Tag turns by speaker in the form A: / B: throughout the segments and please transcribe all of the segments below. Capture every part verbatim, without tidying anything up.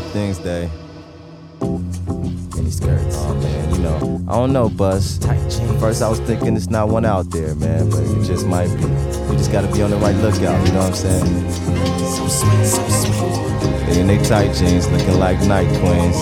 A: things they mini skirts. Oh man, you know, I don't know, Buzz. Tight jeans. First I was thinking it's not one out there, man, but it just might be. You just gotta be on the right lookout, you know what I'm saying?
B: So sweet, so sweet.
A: They in they tight jeans, looking like night queens.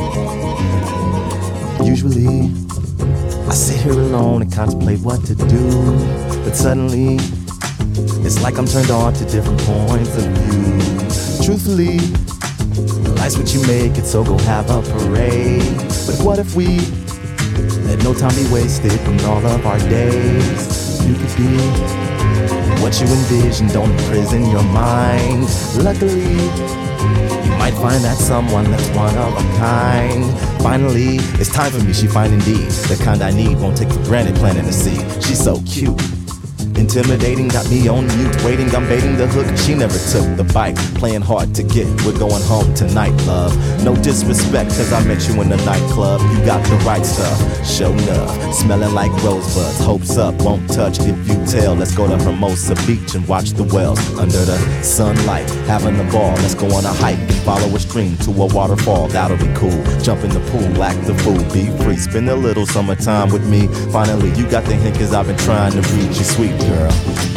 A: Usually, I sit here alone and contemplate what to do, but suddenly, it's like I'm turned on to different points of view. Truthfully, life's what you make it, so go have a parade. But what if we let no time be wasted in all of our days? You could be what you envision, don't imprison your mind. Luckily, you might find that someone that's one of a kind. Finally, it's time for me, she fine indeed. The kind I need, won't take for granted, planting to see. She's so cute, intimidating, got me on mute, waiting, I'm baiting the hook. She never took the bite, playing hard to get. We're going home tonight, love. No disrespect, cause I met you in the nightclub. You got the right stuff, show enough. Smelling like rosebuds, hopes up, won't touch if you tell. Let's go to Hermosa Beach and watch the whales under the sunlight, having a ball. Let's go on a hike and follow a stream to a waterfall. That'll be cool. Jump in the pool, act the fool, be free. Spend a little summertime with me. Finally, you got the hint, cause I've been trying to reach you, sweet girl.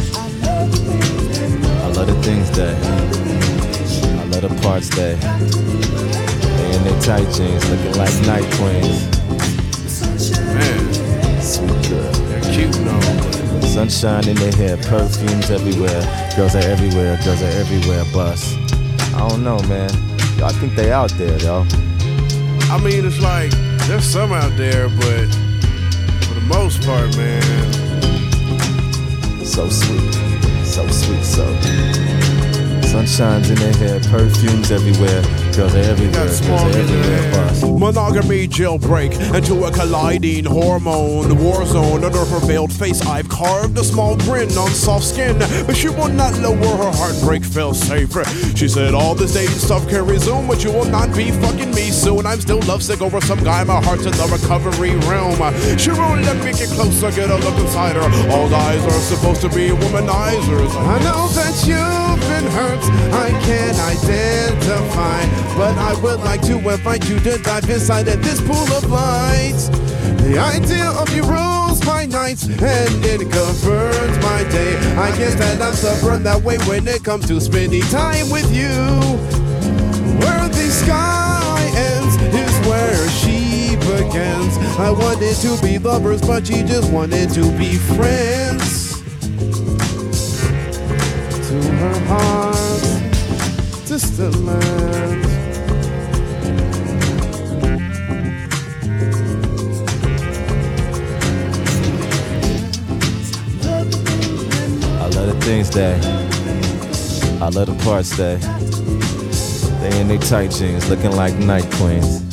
A: I love the things that I love the parts that they in their tight jeans, looking like night queens.
C: Man,
A: Sweet girl,
C: they're cute and all.
A: sunshine in their hair, perfumes everywhere. Girls are everywhere, girls are everywhere. Bus. I don't know, man. Yo, I think they out there, though.
C: I mean, it's like there's some out there, but for the most part, man.
A: So sweet, so sweet, so. Sunshine's in their hair, perfumes everywhere. Girls are everywhere, girls are everywhere. Bus.
C: Monogamy jailbreak into a colliding hormone war zone. Under her veiled face, I've carved a small grin on soft skin, but she will not lower her heartbreak. Feel safe. She said all this dating stuff can resume, but you will not be fucking me soon. I'm still lovesick over some guy. My heart's in the recovery realm. She won't let me get closer, get a look inside her. All guys are supposed to be womanizers. I know that you've been hurt, I can't identify, but I would like to invite you to dive inside of this pool of light. The idea of you rules my nights and it governs my day. I guess that I'm stubborn that way when it comes to spending time with you. Where the sky ends is where she begins. I wanted to be lovers, but she just wanted to be friends. To her heart, distant land.
A: I love the things that I love the parts that they in their tight jeans, looking like night queens.